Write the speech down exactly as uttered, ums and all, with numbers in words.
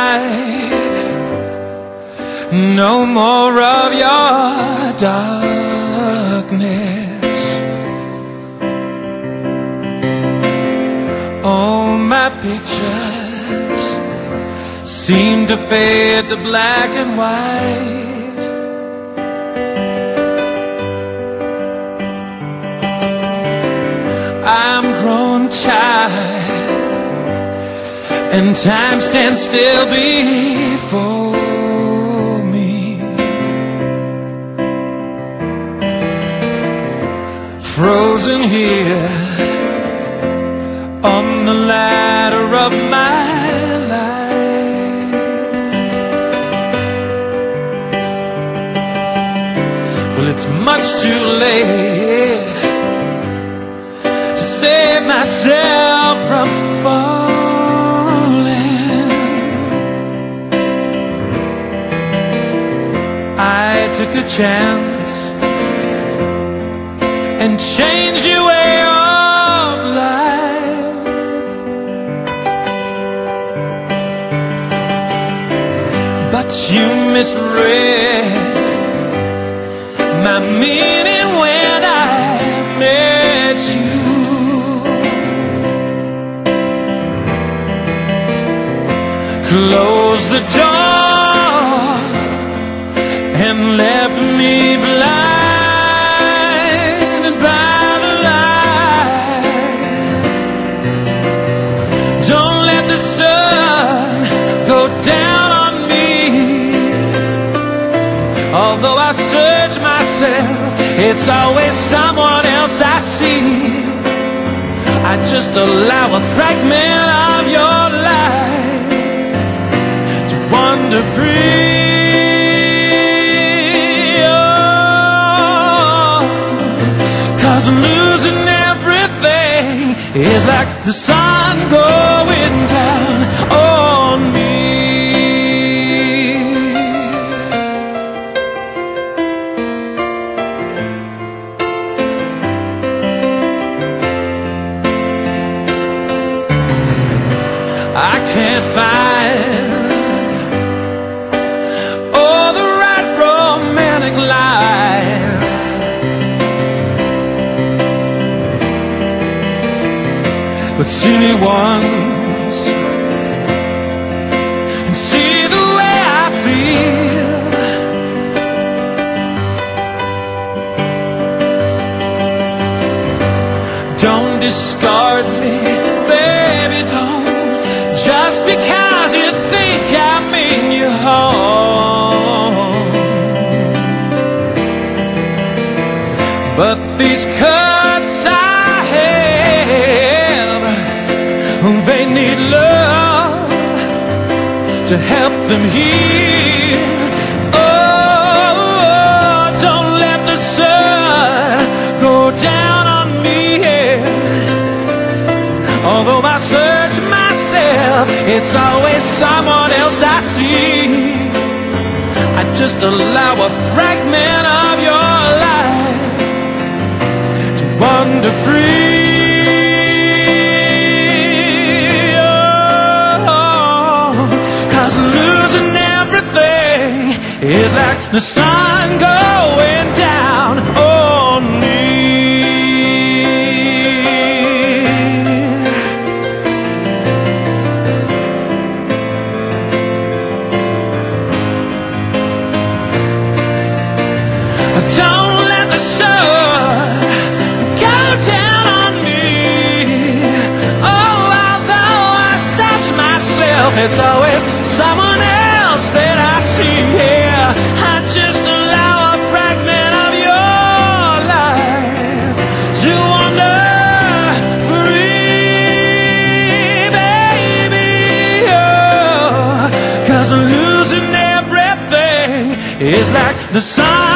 light, no more of your darkness. All my pictures seem to fade to black and white. I'm grown tired, and time stands still before me, frozen here on the ladder of my life. Well, it's much too late to save myself from falling. I took a chance and changed your way of life. But you misread my meaning when I met you. Closed the door and left me blinded by the light. Don't let the sun go down on me. Although I search myself, it's always someone else I see. I just allow a fragment of your life to wander free. Oh, 'cause losing everything is like the sun going down on me. I can't find all the right romantic line, but see me once and see the way I feel. Don't discard me, baby, don't. Just because you think I mean you harm. But these cuts I have, they need love to help them heal. Oh, don't let the sun go down on me. Although I search myself, it's always someone else I see. I just allow a fragment of your life to wander free. Oh, 'cause losing everything is like the sun going down on me. Don't let the sun go down on me. Oh, although I search myself, it's always someone else that I see here. I just allow a fragment of your life to wander free, baby. Oh, 'cause losing everything is like the sun